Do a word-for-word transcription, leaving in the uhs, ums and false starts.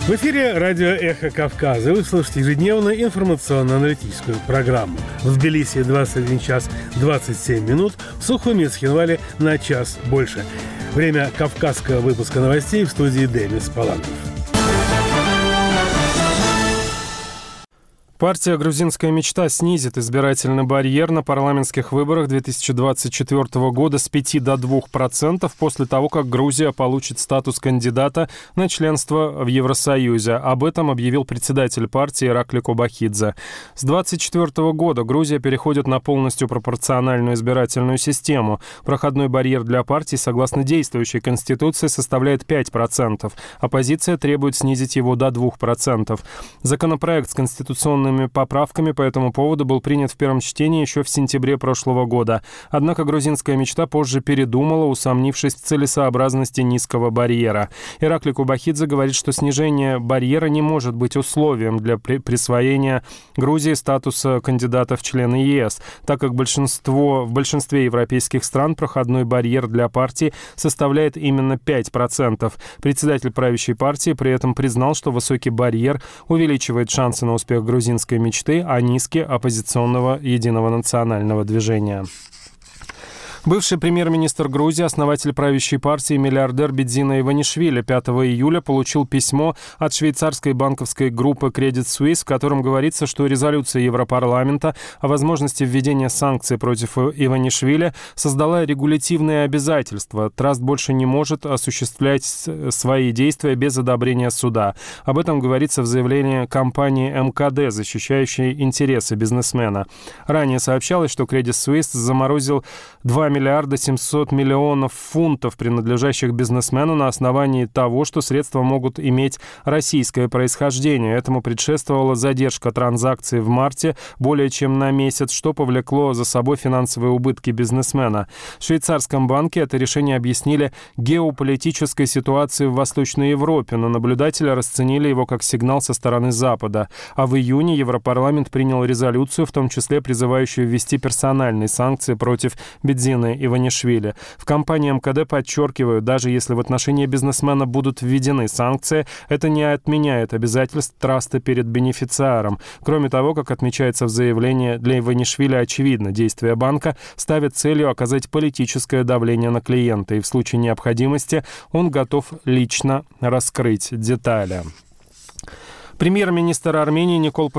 В эфире радио «Эхо Кавказа. Вы слушаете ежедневную информационно-аналитическую программу. В Тбилиси двадцать один час двадцать семь минут, в Сухуми и Цхинвале на час больше. Время кавказского выпуска новостей в студии Демис Палантов. Партия «Грузинская мечта» снизит избирательный барьер на парламентских выборах две тысячи двадцать четвёртого года с пяти до двух процентов после того, как Грузия получит статус кандидата на членство в Евросоюзе. Об этом объявил председатель партии Иракли Кобахидзе. С двадцать четвёртого года Грузия переходит на полностью пропорциональную избирательную систему. Проходной барьер для партий, согласно действующей Конституции, составляет пять процентов. Оппозиция требует снизить его до двух процентов. Законопроект с конституционными поправками по этому поводу был принят в первом чтении еще в сентябре прошлого года. Однако грузинская мечта позже передумала, усомнившись в целесообразности низкого барьера. Иракли Кобахидзе говорит, что снижение барьера не может быть условием для при- присвоения Грузии статуса кандидата в члены ЕС, так как большинство, в большинстве европейских стран проходной барьер для партии составляет именно пять процентов. Председатель правящей партии при этом признал, что высокий барьер увеличивает шансы на успех грузинской мечты, а низкий — оппозиционного единого национального движения. Бывший премьер-министр Грузии, основатель правящей партии, миллиардер Бидзина Иванишвили пятого июля получил письмо от швейцарской банковской группы Credit Suisse, в котором говорится, что резолюция Европарламента о возможности введения санкций против Иванишвили создала регулятивные обязательства. Траст больше не может осуществлять свои действия без одобрения суда. Об этом говорится в заявлении компании эм ка дэ, защищающей интересы бизнесмена. Ранее сообщалось, что Credit Suisse заморозил два миллиарда семьсот миллионов фунтов, принадлежащих бизнесмену, на основании того, что средства могут иметь российское происхождение. Этому предшествовала задержка транзакций в марте более чем на месяц, что повлекло за собой финансовые убытки бизнесмена. В швейцарском банке это решение объяснили геополитической ситуацией в Восточной Европе, но наблюдатели расценили его как сигнал со стороны Запада. А в июне Европарламент принял резолюцию, в том числе призывающую ввести персональные санкции против Бидзина Иванишвили. В компании эм ка дэ подчеркивают, даже если в отношении бизнесмена будут введены санкции, это не отменяет обязательств траста перед бенефициаром. Кроме того, как отмечается в заявлении, для Иванишвили очевидно, действия банка ставят целью оказать политическое давление на клиента, и в случае необходимости он готов лично раскрыть детали. Премьер-министр Армении Никол